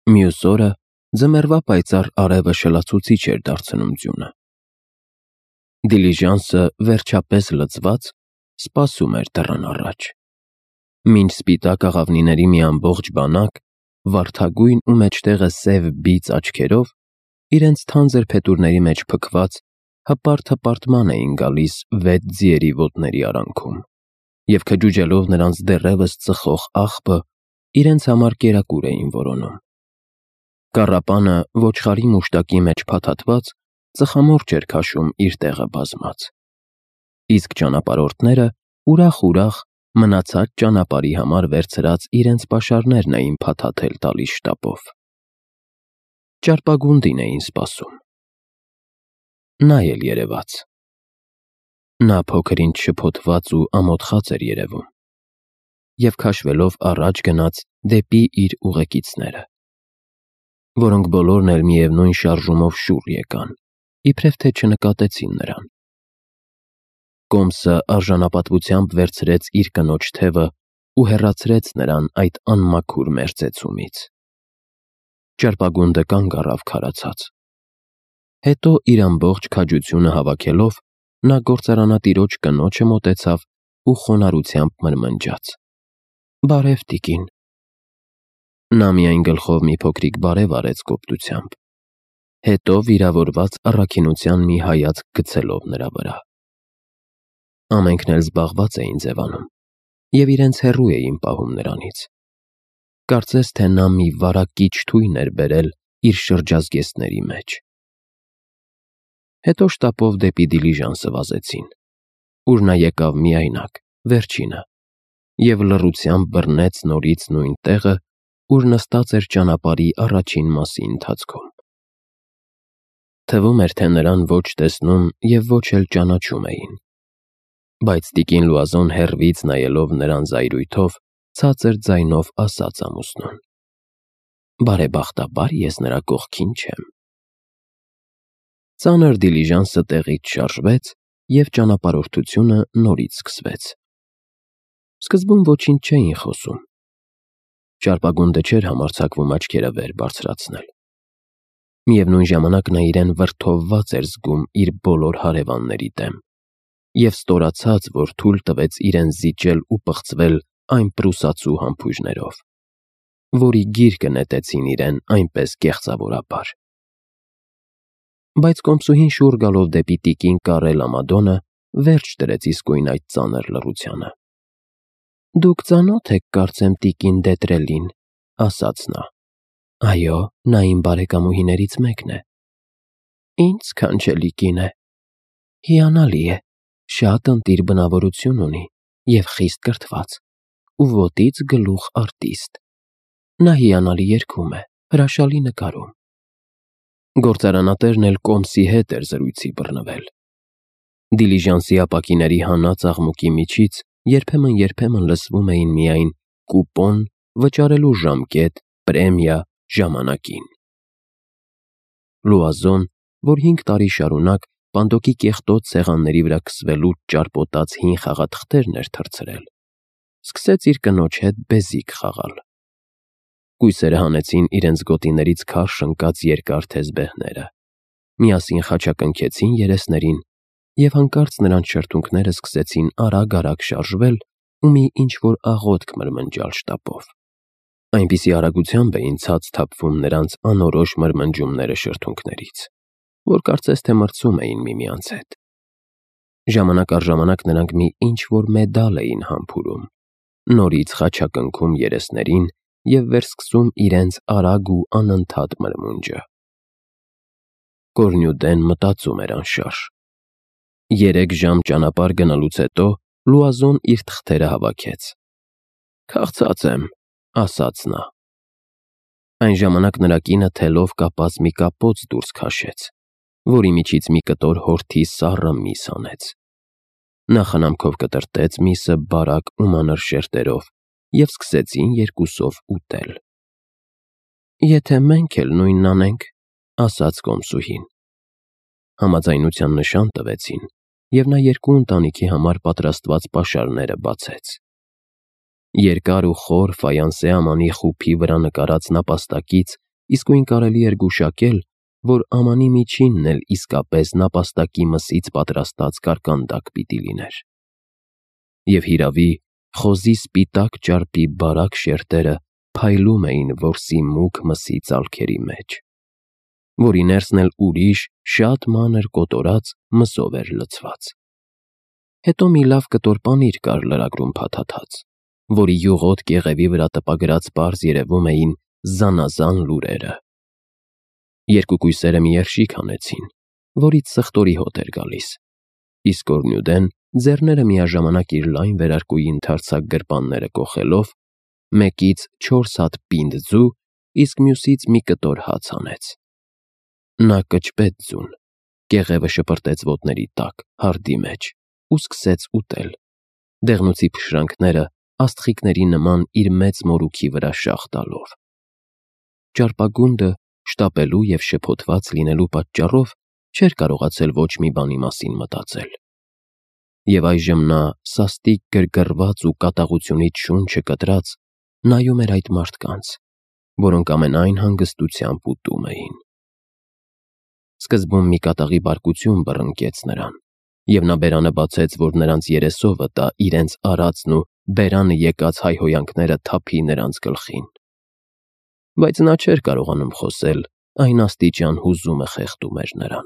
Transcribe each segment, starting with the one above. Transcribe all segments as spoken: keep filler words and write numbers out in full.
Մյուս օրը ձմեռվա պայծառ արևը շլացուցիչ էր դարձնում ձյունը։ Դիլիժանսը վերջապես լցված սպասում էր դռան առաջ։ Մինչ սպիտակ աղավնիների մի ամբողջ բանակ, վարդագույն ու մեջտեղը սև բիծ աչքերով, իրենց թանձր փետուրների մեջ փքված, հպարտ-հպարտման էին գալիս վեց ձիերի ոտների արանքում և քջուջելով նրանց դեռևս ծխող աղբը, իրենց համար կերակուր էին որոնում։ Կառապանը ոչխարի մուշտակի մեջ փաթաթված ծխամորճ էր քաշում իր տեղը բազմած, իսկ ճանապարհորդները ուրախ-ուրախ մնացած ճանապարհի համար վերցրած իրենց պաշարներն էին փաթաթել տալիս շտապով։ Ճարպագունդին էին սպասում։ Նա էլ երևաց։ Նա փոքր-ինչ շփոթված ու ամոթխած էր երևում և քաշվելով առաջ գնաց դեպի իր ուղեկիցները, որոնք բոլորն էլ միևնույն շարժումով շուռ եկան, իբրև թե չնկատեցին նրան։ Կոմսը արժանապատվությամբ վերցրեց իր կնոջ թևը ու հեռացրեց նրան այդ անմաքուր մերձեցումից։ Ճարպագունդը կանգ առավ քարացած։ Հետո իր ամբողջ քաջությունը հավաքելով, նա գործարանատիրոջ կնոջը մոտեցավ ու խոնարհությամբ մրմնջաց. «Բարև, տիկին»։ Նա միայն գլխով մի փոքրիկ բարև արեց կոպտությամբ, հետո վիրավորված առաքինության մի հայացք գցելով նրա վրա։ Ամենքն էլ զբաղված էին ձևանում և իրենց հեռու էին պահում նրանից։ Կարծես թե նա մի վարակիչ թույն էր բերել իր շրջազգեստների մեջ։ Հետո շտապով դեպի դիլիժանսը վազեցին, ուր նա եկավ միայնակ, վերջինը, և լռությամբ բռնեց նորից նույն տեղը, ուր նստած էր ճանապարհի առաջին մասի ընթացքում։ Թվում էր, թե նրան ոչ տեսնում և ոչ էլ ճանաչում էին, բայց տիկին Լուազոն հեռվից նայելով նրան զայրույթով, ցածր ձայնով ասաց ամուսնուն. «Բարեբախտաբար ես նրա կողքին չեմ»։ Ծանր դիլիժանսը տեղից շարժվեց և ճանապարհորդությունը նորից սկսվեց։ Սկզբում ոչինչ չէին խոսում։ Ճարպագունդը չէր համարձակվում աչքերը վեր բարձրացնել։ Միևնույն ժամանակ նա իրեն վրդովված էր զգում իր բոլոր հարևանների դեմ և ստորացած, որ թույլ տվեց իրեն զիջել ու պղծվել այն պրուսացու համբույրներով, որի գիրկը նետեցին իրեն այնպես կեղծավորաբար։ Բայց կոմսուհին շուռ գալով դեպի տիկին Կարել Ամադոնը վերջ դրեց իսկույն այդ ծանր լռությանը։ «Դուք ծանո՞թ եք, կարծեմ, տիկին Դետրելին», ասաց նա։ «Այո, նա իմ բարեկամուհիներից մեկն է»։ «Ինչ սքանչելի կին է։ Հիանալի է, շատ ընտիր բնավորություն ունի և խիստ կրթված, ու ոտից գլուխ արտիստ։ Նա հիանալի երգում է, հրաշալի նկարում»։ Գործարանատերն էլ կոմսի հետ էր զրույցի բռնվել։ Դիլիժանսի ապակիների հանած աղմուկի միջից երբեմն-երբեմն լսվում էին միայն կուպոն, վճարելու ժամկետ, պրեմիա, ժամանակին։ Լուազոն, որ հինգ տարի շարունակ պանդոկի կեղտոտ սեղանների վրա քսվելու ճարպոտած հին խաղաթղթերն էր թռցրել, սկսեց իր կնոջ հետ բեզիկ խաղալ։ Կույսերը հանեցին իրենց գոտիներից քարշ ընկած երկար թեզբեհները, միասին խաչակնքեցին երեսներին և հանկարծ նրանց շրթունքները սկսեցին արագ-արագ շարժվել ու մի ինչ-որ աղոթք մրմնջալ շտապով։ Այնպիսի արագությամբ էին ցած թափվում նրանց անորոշ մրմնջումները շրթունքներից, որ կարծես թե մրցում էին միմյանց հետ։ Ժամանակ առ ժամանակ նրանք մի ինչ-որ մեդալ էին համբուրում, նորից խաչակնքում երեսներին և վերսկսում իրենց արագ ու անընդհատ մրմունջը։ Կորնյուդեն մտածում էր անշարժ։ Երեք ժամ ճանապարհ գնալուց հետո Լուազոն իր թղթերը հավաքեց։ «Քաղցած եմ», ասաց նա։ Այն ժամանակ նրա կինը թելով կապած մի կապոց դուրս քաշեց, որի միջից մի կտոր հորթի սառը միս հանեց։ Նա խնամքով կտրտեց միսը բարակ ու մանր շերտերով և սկսեցին երկուսով ուտել։ «Եթե մենք էլ նույնն անենք», ասաց կոմսուհին։ Համաձայնության նշան տվեցին, և նա երկու ընտանիքի համար պատրաստված պաշարները բացեց։ Երկար ու խոր ֆայանսե ամանի խուփի վրա նկարած նապաստակից իսկույն կարելի էր գուշակել, որ ամանի միջինն էլ իսկապես նապաստակի մսից պատրաստած կարկանդակ պիտի լիներ։ Եվ հիրավի, խոզի սպիտակ ճարպի բարակ շերտերը փայլում էին որսի մուգ մսի ծալքերի մեջ, որի ներսն էլ ուրիշ, շատ մանր կոտորած մսով էր լցված։ Հետո մի լավ կտոր պանիր կար լրագրում փաթաթած, որի յուղոտ կեղևի վրա տպագրած պարզ երևում էին զանազան լուրերը։ Երկու կույսերը մի երշիկ հանեցին, որից սխտորի հոտ էր գալիս, իսկ Կորնյուդեն, ձեռները միաժամանակ իր լայն վերարկուի ընդարձակ գրպանները կոխելով, մեկից չորս հատ պինդ ձու, իսկ մյուսից մի կտոր հաց հանեց։ Նա կճպեց ձուն, կեղևը շպրտեց ոտների տակ, հարդի մեջ, ու սկսեց ուտել, դեղնուցի փշրանքները աստղիկների նման իր մեծ մորուքի վրա շաղ տալով։ Ճարպագունդը, շտապելու և շփոթված լինելու պատճառով, չէր կարողացել ոչ մի բանի մասին մտածել։ Եվ այժմ նա, սաստիկ գրգռված ու կատաղությունից շունչը կտրած, նայում էր այդ մարդկանց, որոնք ամենայն հանգստությամբ ուտում էին։ Սկզբում մի կատաղի բարկություն բռնկեց նրան, և նա բերանը բացեց, որ նրանց երեսովը տա իրենց արածն ու բերանը եկած հայհոյանքները թափի նրանց գլխին։ Բայց նա չէր կարողանում խոսել, այն աստիճան հուզումը խեղդում էր նրան։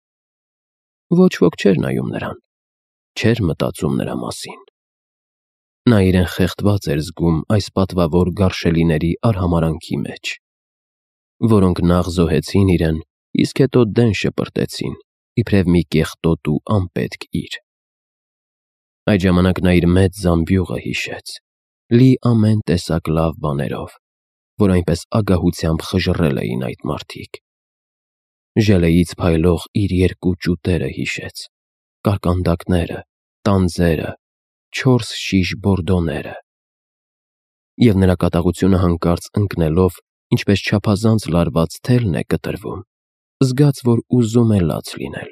Ոչ ոք չէր նայում նրան, չէր մտածում նրա մասին։ Նա իրեն խեղդված էր զգում այս պատվավոր գարշելիների արհամարանքի մեջ, որոնք նախ զոհեցին իրեն, իսկ հետո դեն շպրտեցին, իբրև մի կեղտոտ ու անպետք իր։ Այդ ժամանակ նա իր մեծ զամբյուղը հիշեց, լի ամեն տեսակ լավ բաներով, որ այնպես ագահությամբ խժռել էին այդ մարդիկ։ Ժելեից փայլող իր երկու ճուտերը հիշեց, կարկանդակները, տանձերը, չորս շիշ բորդոները։ Եվ նրա կատաղությունը հանկարծ ընկնելով, ինչպես չափազանց լարված թելն է կտրվում, զգաց, որ ուզում է լաց լինել։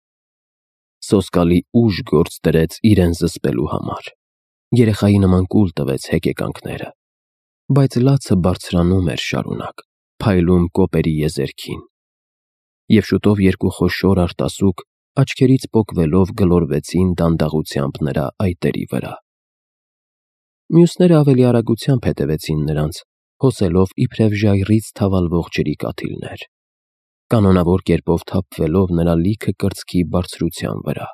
Սոսկալի ուժ գործ դրեց իրեն զսպելու համար, երեխայի նման կուլ տվեց հեկեկանքները, բայց լացը բարձրանում էր շարունակ, փայլում կոպերի եզերքին, և շուտով երկու խոշոր արտասուք աչքերից պոկվելով գլորվեցին դանդաղությամբ նրա այտերի վրա։ Մյուսները ավելի արագությամբ հետևեցին նրանց, հոսելով իբրև ժայռից թավալվող ջրի կաթիլներ, կանոնավոր կերպով թափվելով նրա լիքը կրծքի բարձրության վրա։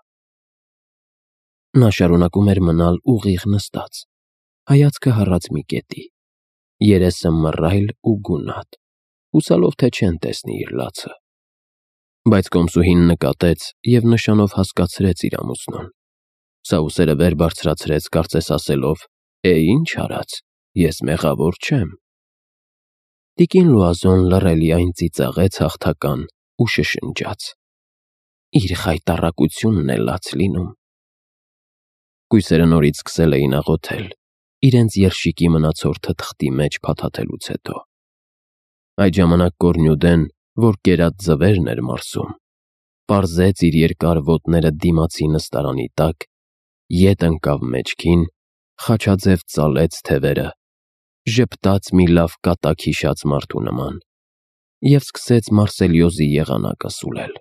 Նա շարունակում էր մնալ ուղիղ նստած, հայացքը հառած մի կետի, երեսը մռայլ ու գունատ, հուսալով թե չեն տեսնի իր լացը։ Բայց կոմսուհին նկատեց և նշանով հասկացրեց իր ամուսնուն։ Սա ուսերը վեր բարձրացրեց, կարծես ասելով. «Է, ինչ արած, ես մեղավոր չեմ»։ Տիկին Լուազոն լռելիայն ծիծաղեց հաղթական ու շշնջաց. «Իր խայտառակությունն է լաց լինում»։ Կույսերը նորից սկսել էին աղոթել, իրենց երշիկի մնացորդը թղթի մեջ փաթաթելուց հետո։ Այդ ժամանակ Կորնյուդեն, որ կերած ձվերն էր մարսում, պարզեց իր երկար ոտները դիմացի նստարանի տակ, ետ ընկավ մեջքին, խաչաձև ծալեց թևերը, ժպտաց մի լավ կատակ հիշած մարդու նման և սկսեց Մարսելիոզի եղանակը սուլել։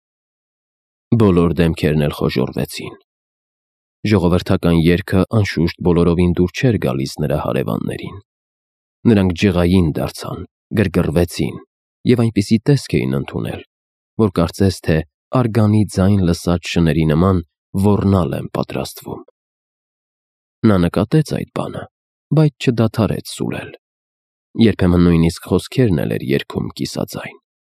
Բոլոր դեմքերն էլ խոժոռվեցին։ Ժողովրդական երգը անշուշտ բոլորովին դուր չէր գալիս նրա հարևաններին։ Նրանք ջղային դարձան, գրգռվեցին և այնպիսի տեսք էին ընդունել, որ կարծես թե արգանի ձայն լսած շների նման ոռնալ են պատրաստվում։ Նա նկատեց այդ բանը, բայց չդադարեց սուլել, երբեմն նույնիսկ խոսքերն էլ էր երգում կիսաձայն.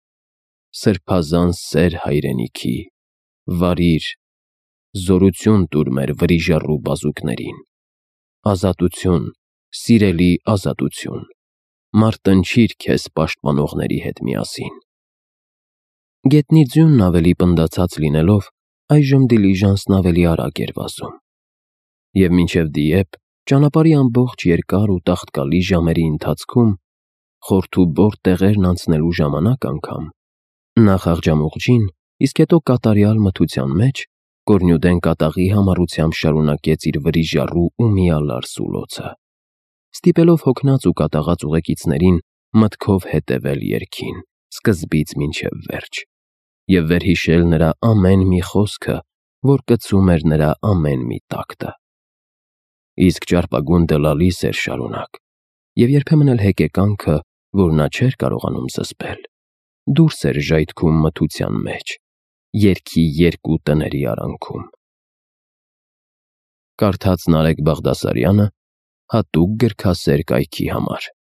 «Սրբազան սեր հայրենիքի, վարիր, զորություն տուր մեր վրիժառու բազուկներին, ազատություն, սիրելի ազատություն, մարտնչիր քեզ պաշտպանողների հետ միասին»։ Գետնի ձյունն ավելի պնդացած լինելով, այժմ դիլիժանսն ավելի արագ էր վազում, և մինչև Դիեպ ճանապարհի ամբողջ երկար ու տաղտկալի ժամերի ընթացքում, խորթուբորտ տեղերն անցնելու ժամանակ անգամ, նախ աղջամուղջին, իսկ հետո կատարյալ մթության մեջ, Կորնյուդեն կատաղի համառությամբ շարունակեց իր վրիժառու ու միալար սուլոցը, ստիպելով հոգնած ու կատաղած ուղեկիցներին մտքով հետևել երգին, սկզբից մինչև վերջ, և վերհիշել նրա ամեն մի խոսքը, որ կծում էր նրա ամեն մի տակտը։ Իսկ ճարպագունդը լալիս էր շարունակ, և երբեմն էլ հեկեկանքը, որ նա չէր կարողանում զսպել, դուրս էր ժայթքում մթության մեջ, երգի երկու տների արանքում։ Կարդաց Նարեկ Բաղդասարյանը հատուկ գրքասեր կայքի համար։